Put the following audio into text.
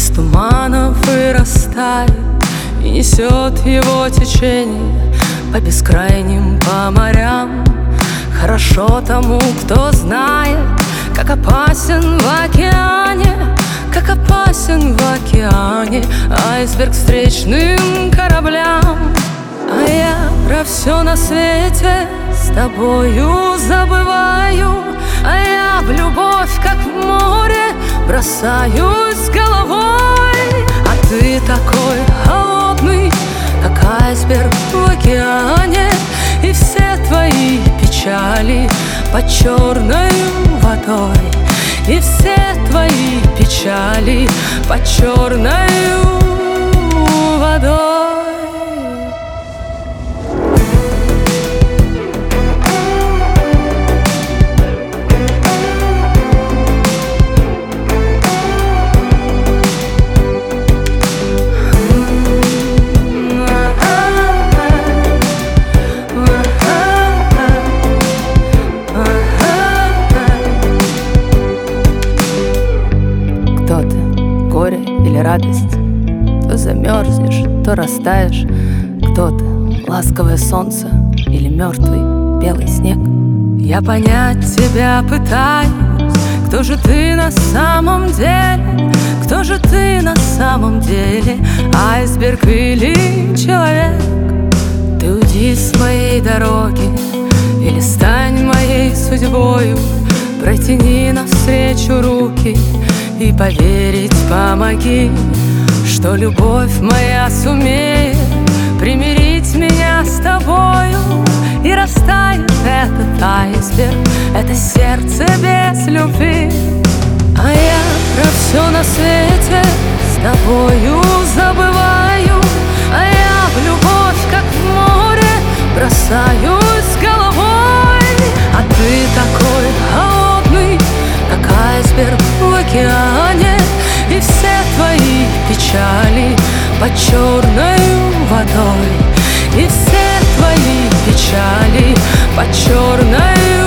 туманов вырастает и несет его течение по бескрайним, по морям. Хорошо тому, кто знает, как опасен в океане, как опасен в океане айсберг встречным кораблям. А я про все на свете с тобою забываю, а я в любовь, как в море, бросаюсь головой. А ты такой холодный, как айсберг в океане, и все твои печали под черной водой, и все твои печали под черной водой. Кто ты, горе или радость? То замерзнешь, то растаешь. Кто ты, ласковое солнце или мертвый белый снег? Я понять тебя пытаюсь. Кто же ты на самом деле? Кто же ты на самом деле? Айсберг или человек? Ты уйди с моей дороги или стань моей судьбою. Протяни навстречу руки и поверить помоги, что любовь моя сумеет примирить меня с тобою. И растает этот айсберг, это сердце без любви. А я про все на свете с тобою забываю, а я в любовь, как в море, бросаюсь головой. А ты такой холодный, как айсберг в океане, и все твои печали под черной водой, и все твои печали под черной